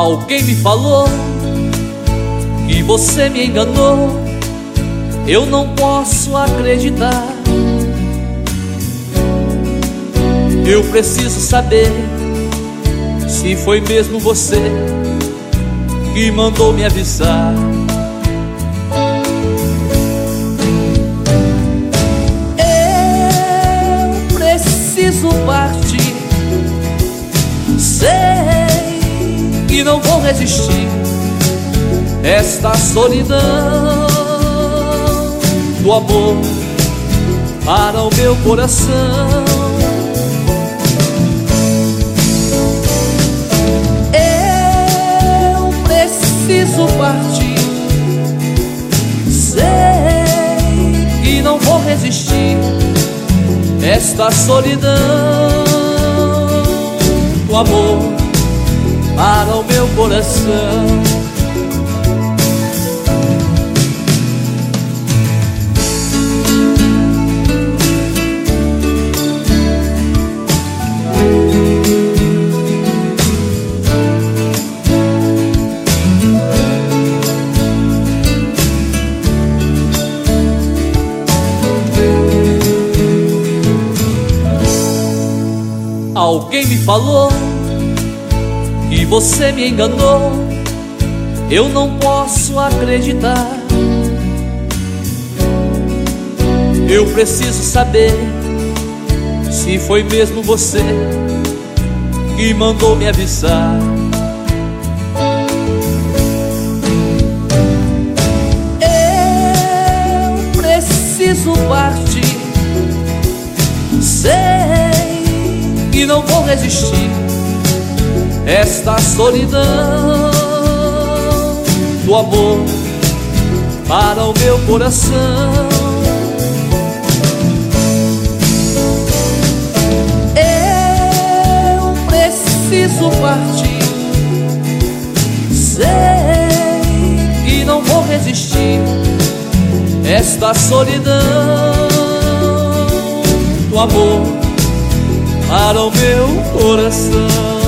Alguém me falou que você me enganou. Eu não posso acreditar. Eu preciso saber se foi mesmo você que mandou me avisar. Eu preciso partir. Sei que não vou resistir esta solidão do amor para o meu coração. Eu preciso partir. Sei que não vou resistir esta solidão do amor para o meu coração. Alguém me falou que você me enganou. Eu não posso acreditar. Eu preciso saber se foi mesmo você que mandou me avisar. Eu preciso partir. Sei que não vou resistir esta solidão do amor para o meu coração. Eu preciso partir. Sei que não vou resistir esta solidão do amor para o meu coração.